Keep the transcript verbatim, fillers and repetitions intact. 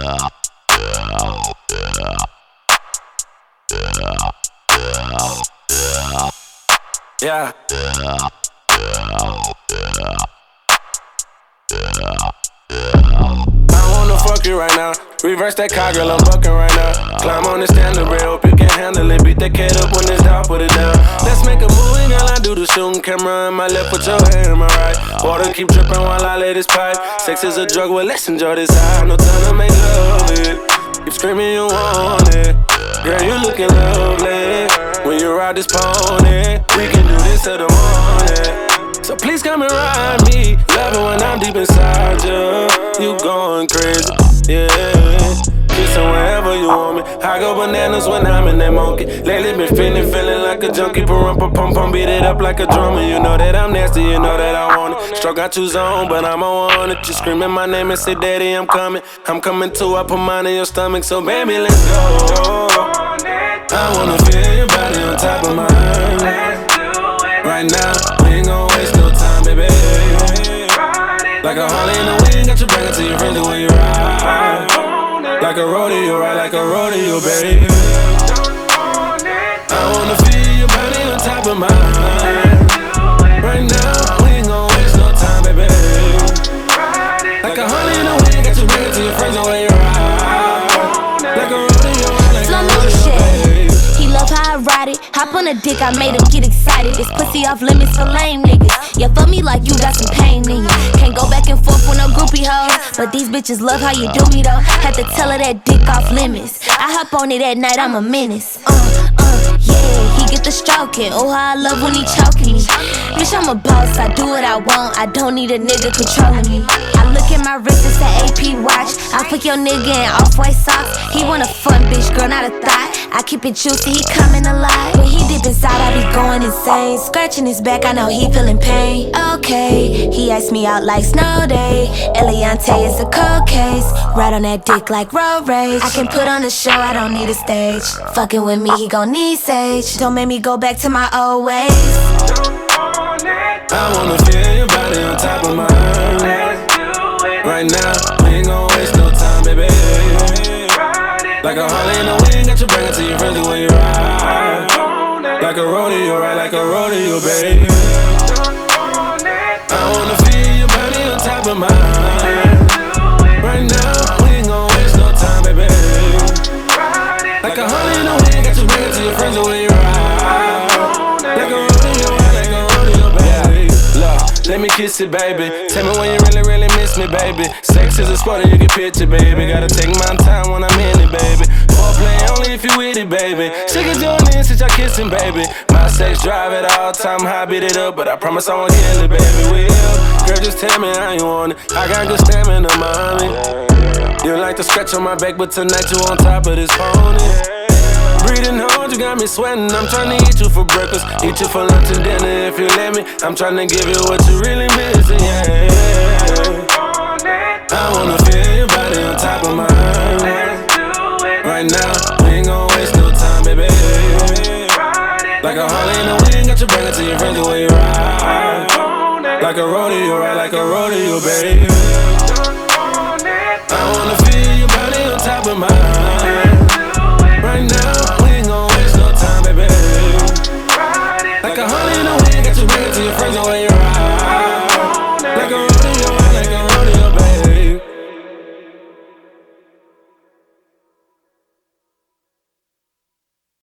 Yeah. I wanna fuck you right now. Reverse that car, girl, I'm bucking right now. Climb on the standard rail, hope you can handle it. Beat that cat up when it's down, put it down. Let's make a movie, girl, I do the shooting. Camera in my left, put your hand in my right. Water keep dripping while I lay this pipe. Sex is a drug, well, let's enjoy this high. No time to make love it. Keep screaming you want it. Girl, you looking lovely. When you ride this pony, we can do this till the morning. So please come and ride me. Love it when I'm deep inside you. You going crazy, yeah. Kissing wherever you want me. I go bananas when I'm in that monkey. Lately been feeling, feeling like a junkie. Pump, pump, pump, pump, beat it up like a drummer. You know that I'm nasty, you know that I want it. Stroke got you zone, but I'm on it. You screaming my name and say, Daddy, I'm coming. I'm coming too, I put mine in your stomach. So baby, let's go. I wanna feel your body on top of mine. Right now, we ain't gon' waste no time, baby. Like a Harley in the wind, got you bring it to your friends the way you ride. Like a rodeo, ride like a rodeo, baby. I wanna feel your body on top of mine. Right now, we ain't gon' waste no time, baby. Like a Harley in the wind, got you bring it to your friends the way you ride. Like a rodeo, ride like a rodeo, baby. He love how I ride it. Hop on a dick, I made him get excited. This pussy off limits for lame niggas. Yeah, fuck me like you got some pain in you. Can't go back and forth with no groupie hoes, but these bitches love how you do me though. Had to tell her that dick off limits. I hop on it at night, I'm a menace. Uh, uh, yeah, he get the stroking. Oh, how I love when he choking me. Bitch, I'm a boss, I do what I want. I don't need a nigga controlling me. I look at my wrist, it's an A P watch. I put your nigga in off-white socks. He want a fun bitch, girl, not a thought. I keep it juicy, he coming alive. When he dip inside, I be going insane. Scratching his back, I know he feeling pain. Okay, he iced me out like snow day. Eliante is a cold case. Ride on that dick like road rage. I can put on a show, I don't need a stage. Fucking with me, he gon' need sage. Don't make me go back to my old ways. I wanna feel your body on top of mine. Right now, we ain't gon' waste no time, baby. Like a Harley in the wind, got you bring it to your friends the way you ride. Like a rodeo, ride like a rodeo, baby. I wanna feel your body on top of mine. Right now, we ain't gon' waste no time, baby. Like a Harley in the wind, got you bring it to your friends the way you ride. Like a rodeo, ride like a rodeo, baby. Look, let me kiss it, baby. Tell me when you really, really miss me, baby. Sex is a sport and you can picture, baby. Gotta take my time when I'm in it, baby. Foreplay only if you with it, baby. She can join in since y'all kissing, baby. My sex drive at all time, high, beat it up, but I promise I won't kill it, baby. Will, girl, just tell me how you want it. I got good stamina, mommy. You like to scratch on my back, but tonight you on top of this pony. Breathing hard, you got me sweating. I'm tryna eat you for breakfast, eat you for lunch and dinner if you let me. I'm tryna give you what you really missing, yeah. I wanna feel your body on top of mine. Right now, we ain't gon' waste no time, baby. Like a Harley in the wind, got you bring it to your friends the way you ride. Like a rodeo, ride like a rodeo, baby.